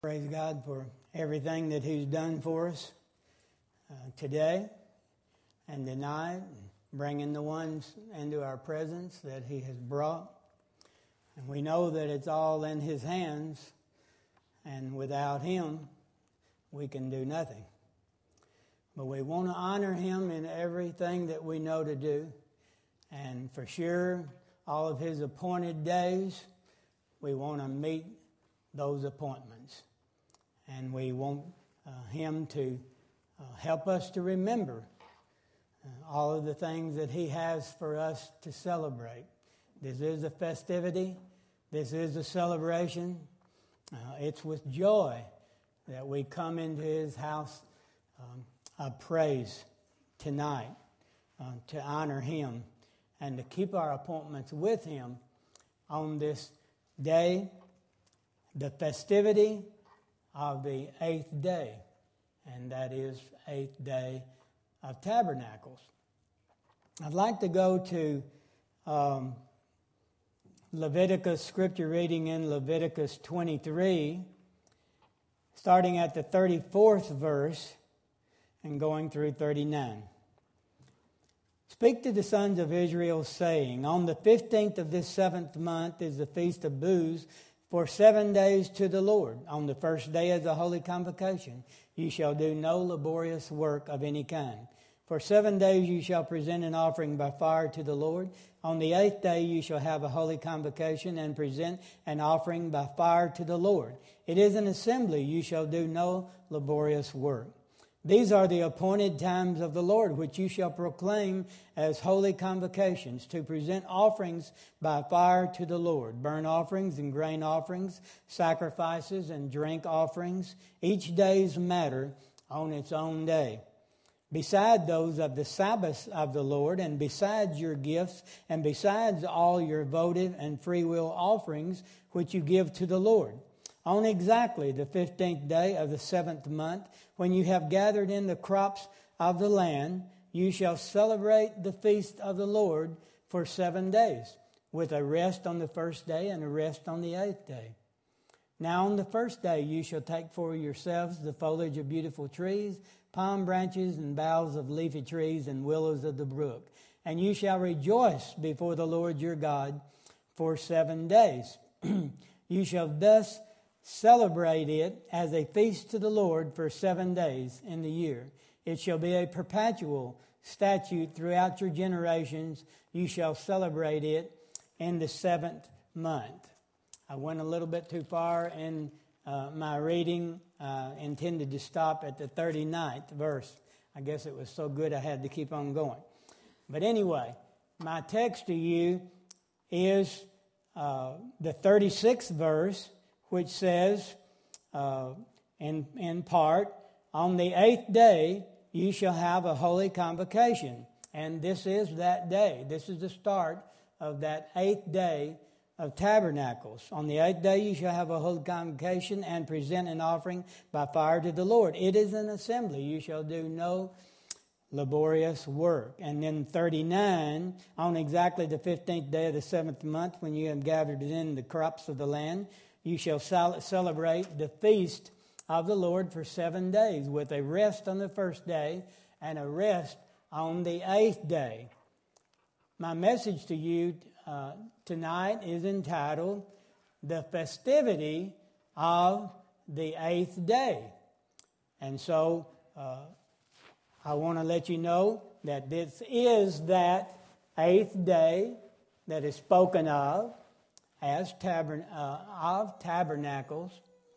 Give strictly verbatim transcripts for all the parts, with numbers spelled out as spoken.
Praise God for everything that He's done for us uh, today and tonight, bringing the ones into our presence that He has brought. And we know that it's all in His hands, and without Him, we can do nothing. But we want to honor Him in everything that we know to do. And for sure, all of His appointed days, we want to meet those appointments. And we want uh, Him to uh, help us to remember uh, all of the things that He has for us to celebrate. This is a festivity. This is a celebration. Uh, it's with joy that we come into His house um, of praise tonight uh, to honor Him and to keep our appointments with Him on this day, the festivity of the eighth day, and that is eighth day of Tabernacles. I'd like to go to um, Leviticus, scripture reading in Leviticus twenty-three, starting at the thirty-fourth verse and going through thirty-nine. Speak to the sons of Israel, saying, on the fifteenth of this seventh month is the feast of booths, for seven days to the Lord. On the first day is a holy convocation. You shall do no laborious work of any kind. For seven days you shall present an offering by fire to the Lord. On the eighth day you shall have a holy convocation and present an offering by fire to the Lord. It is an assembly. You shall do no laborious work. These are the appointed times of the Lord, which you shall proclaim as holy convocations, to present offerings by fire to the Lord, burnt offerings and grain offerings, sacrifices and drink offerings, each day's matter on its own day. Beside those of the Sabbaths of the Lord, and besides your gifts, and besides all your votive and freewill offerings, which you give to the Lord. On exactly the fifteenth day of the seventh month, when you have gathered in the crops of the land, you shall celebrate the feast of the Lord for seven days, with a rest on the first day and a rest on the eighth day. Now on the first day you shall take for yourselves the foliage of beautiful trees, palm branches and boughs of leafy trees and willows of the brook. And you shall rejoice before the Lord your God for seven days. You shall thus celebrate it as a feast to the Lord for seven days in the year. It shall be a perpetual statute throughout your generations. You shall celebrate it in the seventh month. I went a little bit too far in uh, my reading. Uh, intended to stop at the thirty-ninth verse. I guess it was so good I had to keep on going. But anyway, my text to you is uh, the thirty-sixth verse, which says, uh, in, in part, on the eighth day you shall have a holy convocation. And this is that day. This is the start of that eighth day of Tabernacles. On the eighth day you shall have a holy convocation and present an offering by fire to the Lord. It is an assembly. You shall do no laborious work. And then thirty-nine, on exactly the fifteenth day of the seventh month, when you have gathered in the crops of the land, you shall celebrate the feast of the Lord for seven days, with a rest on the first day and a rest on the eighth day. My message to you uh, tonight is entitled, The Festivity of the Eighth Day. And so uh, I want to let you know that this is that eighth day that is spoken of as tabern- uh, of tabernacles.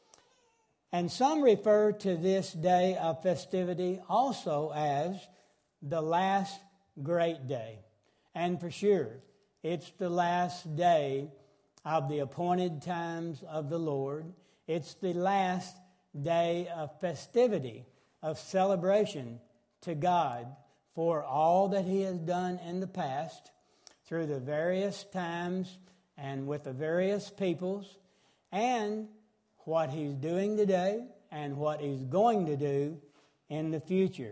And some refer to this day of festivity also as the last great day. And for sure, it's the last day of the appointed times of the Lord. It's the last day of festivity, of celebration to God for all that He has done in the past through the various times and with the various peoples, and what He's doing today and what He's going to do in the future.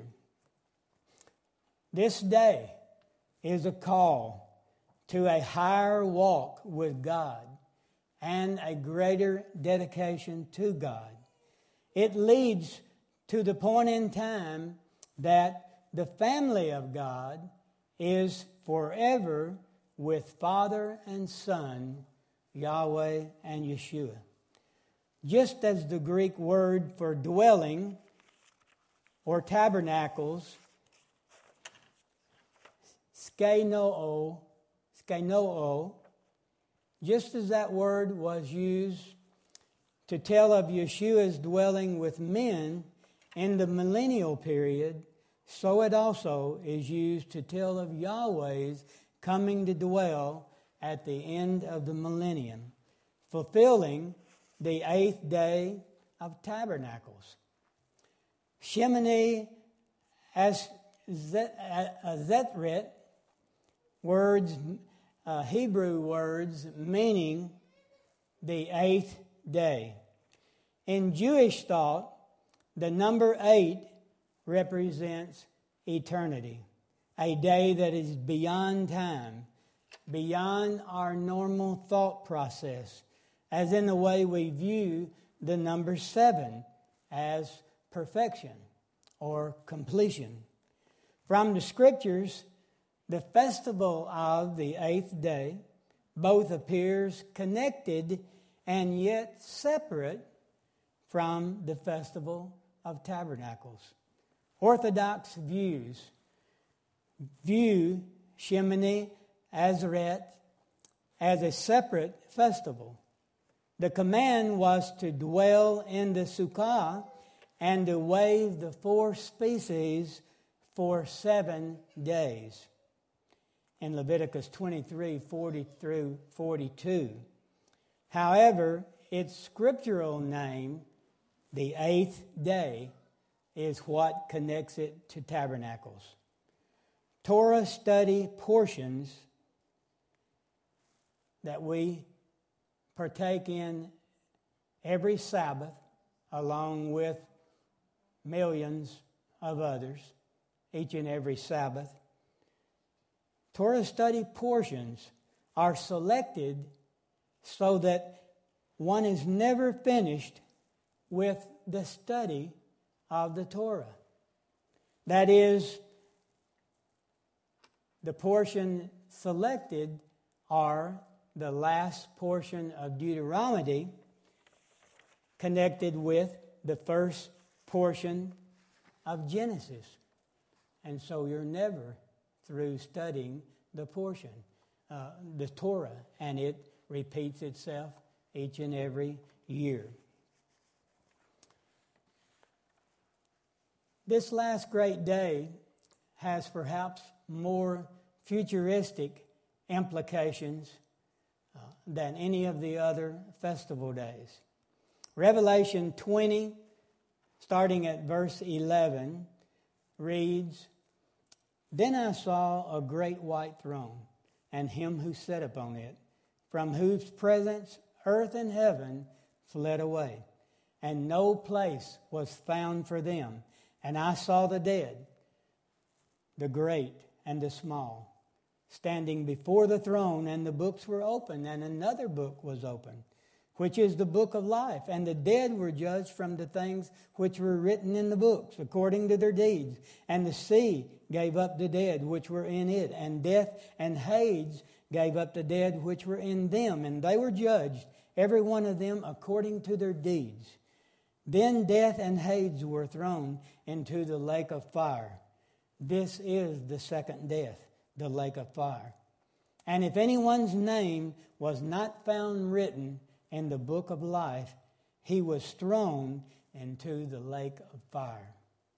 This day is a call to a higher walk with God and a greater dedication to God. It leads to the point in time that the family of God is forever with Father and Son, Yahweh and Yeshua. Just as the Greek word for dwelling or tabernacles, skenoo, skenoo, just as that word was used to tell of Yeshua's dwelling with men in the millennial period, so it also is used to tell of Yahweh's coming to dwell at the end of the millennium, fulfilling the eighth day of tabernacles. Shemini Azetret, words, uh, Hebrew words meaning the eighth day. In Jewish thought, the number eight represents eternity, a day that is beyond time, beyond our normal thought process, as in the way we view the number seven as perfection or completion. From the Scriptures, the festival of the eighth day both appears connected and yet separate from the festival of tabernacles. Orthodox views view Shemini Azetret as a separate festival. The command was to dwell in the Sukkah and to wave the four species for seven days. In Leviticus twenty-three, forty through forty-two. However, its scriptural name, the eighth day, is what connects it to tabernacles. Torah study portions that we partake in every Sabbath, along with millions of others, each and every Sabbath. Torah study portions are selected so that one is never finished with the study of the Torah. That is, the portion selected are the last portion of Deuteronomy connected with the first portion of Genesis. And so you're never through studying the portion, uh, the Torah, and it repeats itself each and every year. This last great day has perhaps more futuristic implications uh, than any of the other festival days. Revelation twenty, starting at verse eleven, reads, "Then I saw a great white throne, and him who sat upon it, from whose presence earth and heaven fled away, and no place was found for them. And I saw the dead, the great and the small, standing before the throne, and the books were open, and another book was opened, which is the book of life. And the dead were judged from the things which were written in the books, according to their deeds. And the sea gave up the dead which were in it, and death and Hades gave up the dead which were in them, and they were judged, every one of them according to their deeds. Then death and Hades were thrown into the lake of fire. This is the second death, the lake of fire. And if anyone's name was not found written in the book of life, he was thrown into the lake of fire."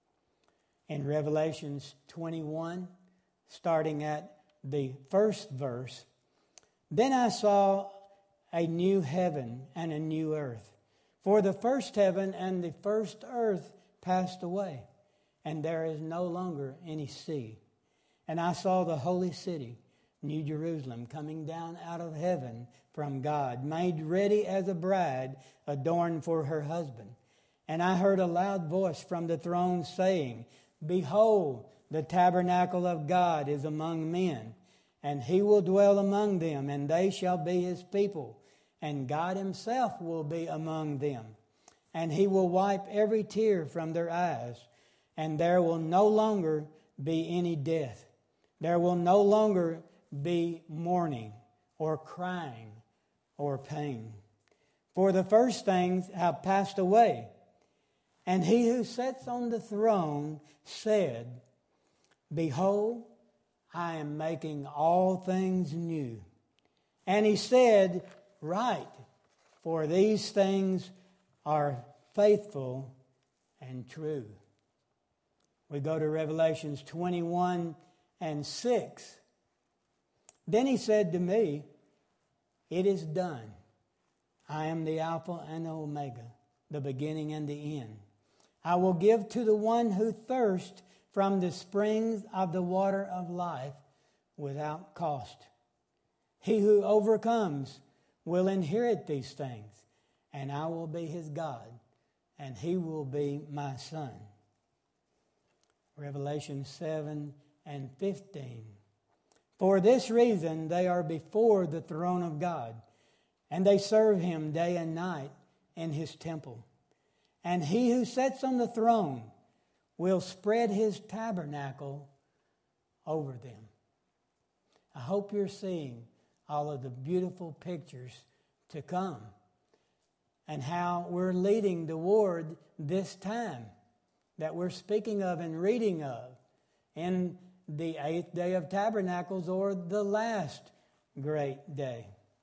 In Revelation twenty-one, starting at the first verse, "Then I saw a new heaven and a new earth. For the first heaven and the first earth passed away, and there is no longer any sea. And I saw the holy city, New Jerusalem, coming down out of heaven from God, made ready as a bride adorned for her husband. And I heard a loud voice from the throne saying, 'Behold, the tabernacle of God is among men, and he will dwell among them, and they shall be his people, and God himself will be among them. and he will wipe every tear from their eyes, and there will no longer be any death. There will no longer be mourning or crying or pain. For the first things have passed away. And he who sits on the throne said, Behold, I am making all things new. And he said, Write, for these things are faithful and true. We go to Revelations twenty-one and six. Then he said to me, It is done. I am the Alpha and the Omega, the beginning and the end. I will give to the one who thirsts from the springs of the water of life without cost. He who overcomes will inherit these things, and I will be his God, and he will be my son. Revelation seven and fifteen. For this reason they are before the throne of God, and they serve him day and night in his temple. And he who sits on the throne will spread his tabernacle over them. I hope you're seeing all of the beautiful pictures to come and how we're leading toward this time that we're speaking of and reading of in the eighth day of Tabernacles, or the last great day.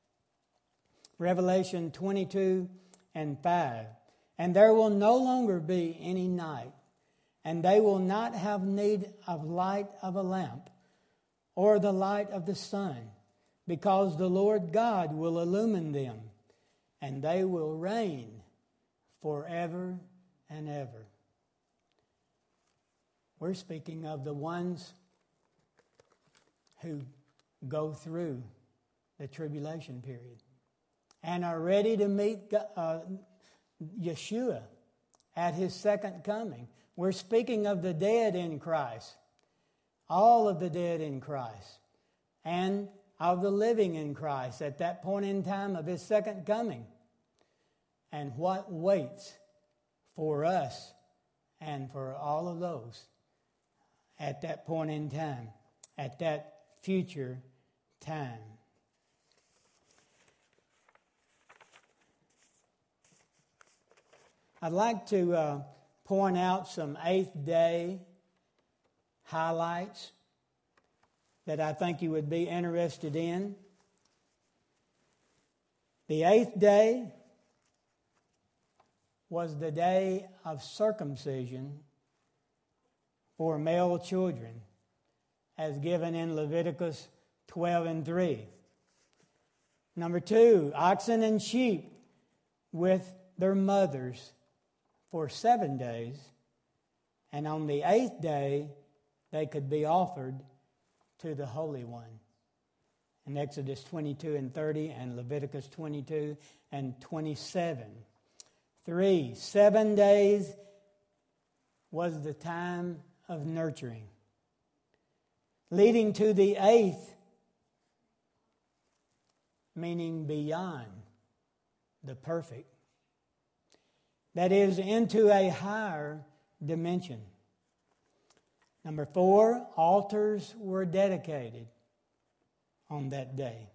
Revelation twenty-two and five. And there will no longer be any night, and they will not have need of light of a lamp or the light of the sun, because the Lord God will illumine them, and they will reign forever and ever. We're speaking of the ones who go through the tribulation period and are ready to meet uh, Yeshua at his second coming. We're speaking of the dead in Christ, all of the dead in Christ, and of the living in Christ at that point in time of his second coming, and what waits for us and for all of those at that point in time, at that future time. I'd like to uh, point out some eighth day highlights that I think you would be interested in. The eighth day was the day of circumcision for male children, as given in Leviticus twelve and three. Number two, oxen and sheep with their mothers for seven days, and on the eighth day they could be offered to the Holy One. In Exodus twenty-two and thirty and Leviticus twenty-two and twenty-seven. Three, seven days was the time of nurturing, leading to the eighth, meaning beyond the perfect. That is, into a higher dimension. Number four, altars were dedicated on that day.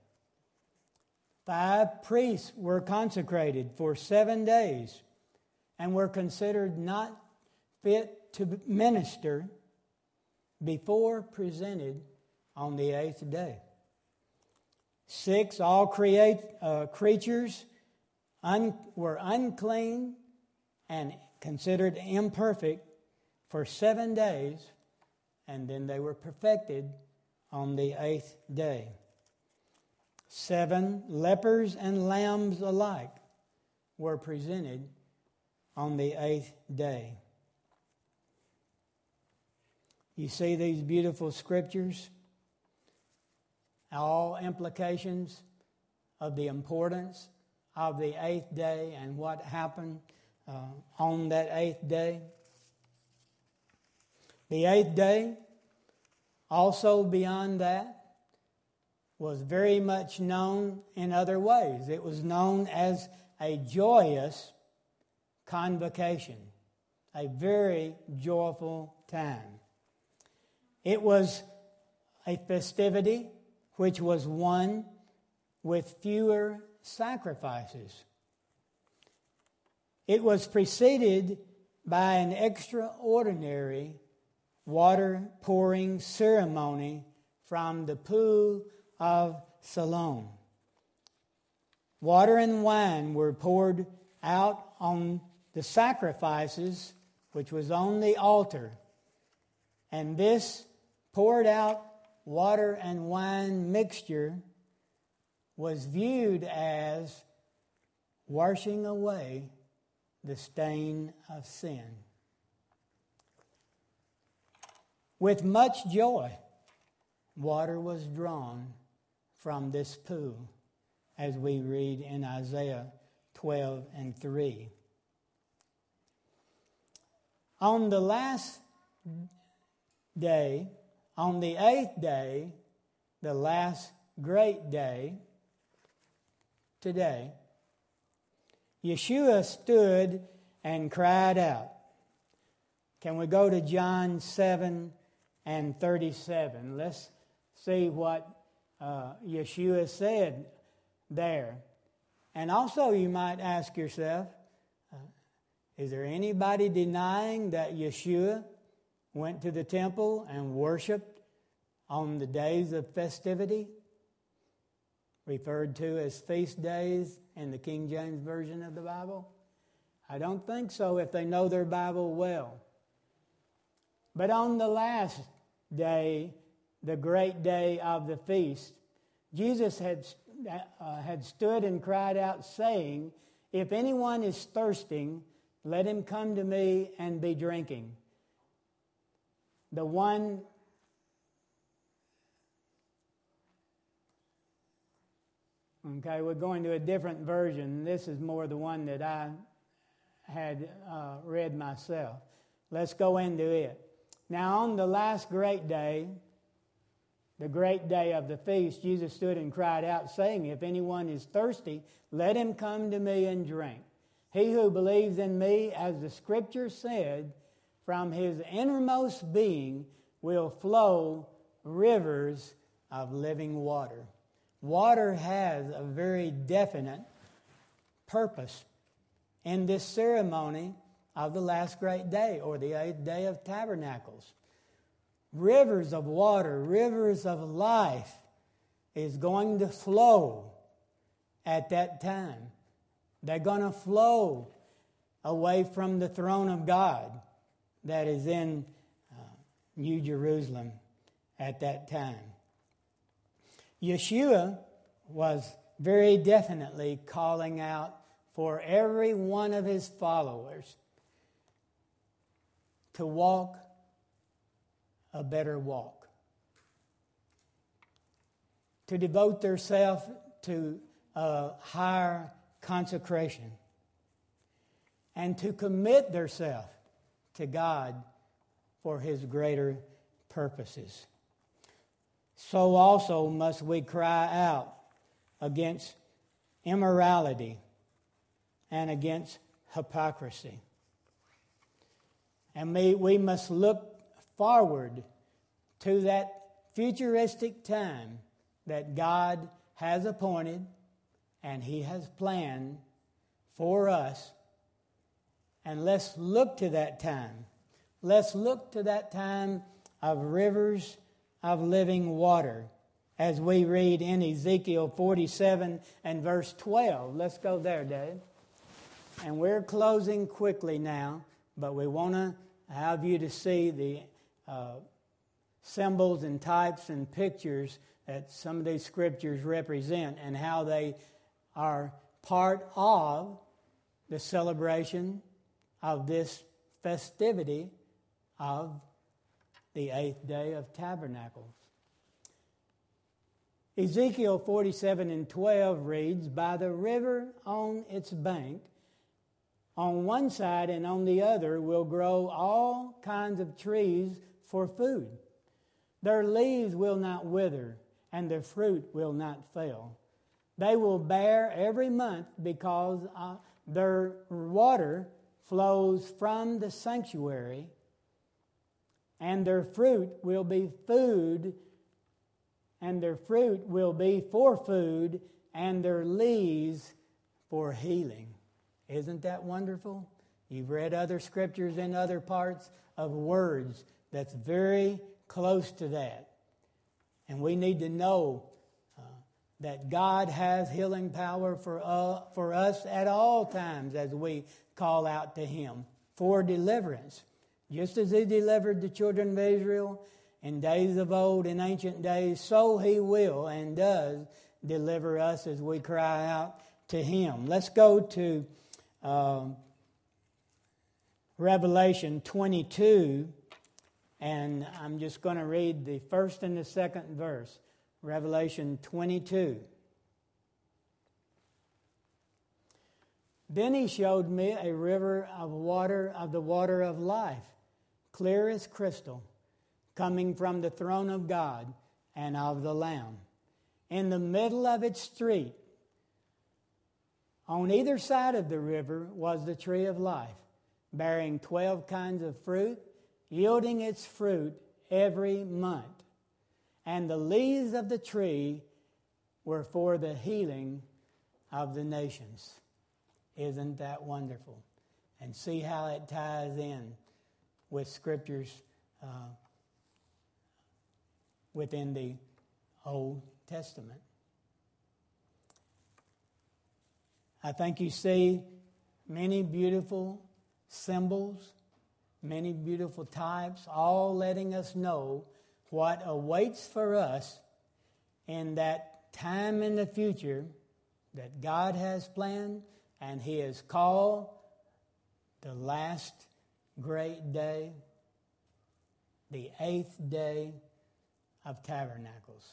Five, priests were consecrated for seven days and were considered not fit to minister before presented on the eighth day. Six, all create, uh, creatures un, were unclean and considered imperfect for seven days, and then they were perfected on the eighth day. Seven, lepers and lambs alike were presented on the eighth day. You see these beautiful scriptures, all implications of the importance of the eighth day and what happened uh, on that eighth day. The eighth day, also beyond that, was very much known in other ways. It was known as a joyous convocation, a very joyful time. It was a festivity which was one with fewer sacrifices. It was preceded by an extraordinary water pouring ceremony from the pool of Siloam. Water and wine were poured out on the sacrifices, which was on the altar. And this poured out water and wine mixture was viewed as washing away the stain of sin. With much joy, water was drawn from this pool, as we read in Isaiah twelve and three. On the last day, on the eighth day, the last great day, today, Yeshua stood and cried out. Can we go to John seven and thirty-seven? Let's see what uh, Yeshua said there. And also you might ask yourself, uh, is there anybody denying that Yeshua went to the temple and worshiped on the days of festivity, referred to as feast days in the King James Version of the Bible? I don't think so if they know their Bible well. But on the last day, the great day of the feast, Jesus had, uh, had stood and cried out, saying, "If anyone is thirsting, let him come to me and be drinking. The one Okay, we're going to a different version. This is more the one that I had uh, read myself. Let's go into it. Now, on the last great day, the great day of the feast, Jesus stood and cried out, saying, "If anyone is thirsty, let him come to me and drink. He who believes in me, as the Scripture said, from his innermost being will flow rivers of living water." Water has a very definite purpose in this ceremony of the last great day, or the eighth day of Tabernacles. Rivers of water, rivers of life is going to flow at that time. They're going to flow away from the throne of God that is in uh, New Jerusalem at that time. Yeshua was very definitely calling out for every one of his followers to walk a better walk, to devote themselves to a higher consecration, and to commit themselves to God for his greater purposes. So also must we cry out against immorality and against hypocrisy. And we, we must look forward to that futuristic time that God has appointed and he has planned for us. And let's look to that time. Let's look to that time of rivers of living water, as we read in Ezekiel forty-seven and verse twelve. Let's go there, Dave. And we're closing quickly now, but we want to have you to see the uh, symbols and types and pictures that some of these scriptures represent and how they are part of the celebration of this festivity of the eighth day of Tabernacles. Ezekiel forty-seven and twelve reads, "By the river on its bank, on one side and on the other will grow all kinds of trees for food. Their leaves will not wither, and their fruit will not fail. They will bear every month, because uh, their water flows from the sanctuary, and their fruit will be food, and their fruit will be for food, and their leaves for healing. Isn't that wonderful? You've read other scriptures in other parts of words that's very close to that. And we need to know uh, that God has healing power for, uh, for us at all times as we call out to Him for deliverance. Just as He delivered the children of Israel in days of old, in ancient days, so He will and does deliver us as we cry out to Him. Let's go to um, Revelation twenty-two, and I'm just going to read the first and the second verse. Revelation twenty-two. Then He showed me a river of water, of the water of life, clear as crystal, coming from the throne of God and of the Lamb. In the middle of its street, on either side of the river, was the tree of life, bearing twelve kinds of fruit, yielding its fruit every month. And the leaves of the tree were for the healing of the nations. Isn't that wonderful? And see how it ties in with scriptures uh, within the Old Testament. I think you see many beautiful symbols, many beautiful types, all letting us know what awaits for us in that time in the future that God has planned and He has called the last great day, the eighth day of Tabernacles.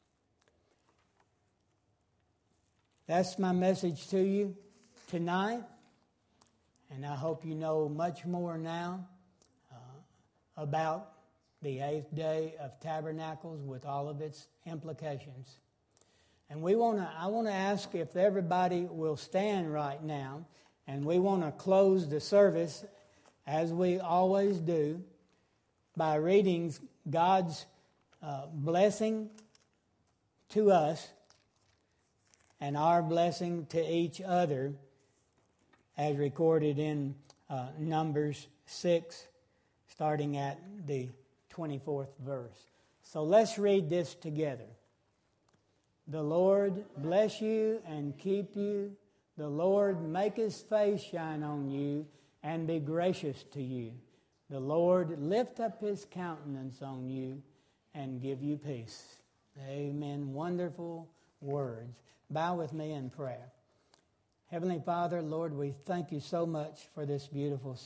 That's my message to you tonight, and I hope you know much more now uh, about the eighth day of Tabernacles with all of its implications. And we want to. I want to ask if everybody will stand right now, and we want to close the service, as we always do, by reading God's uh, blessing to us and our blessing to each other, as recorded in uh, Numbers six, starting at the twenty-fourth verse. So let's read this together. The Lord bless you and keep you. The Lord make His face shine on you and be gracious to you. The Lord lift up His countenance on you and give you peace. Amen. Wonderful words. Bow with me in prayer. Heavenly Father, Lord, we thank you so much for this beautiful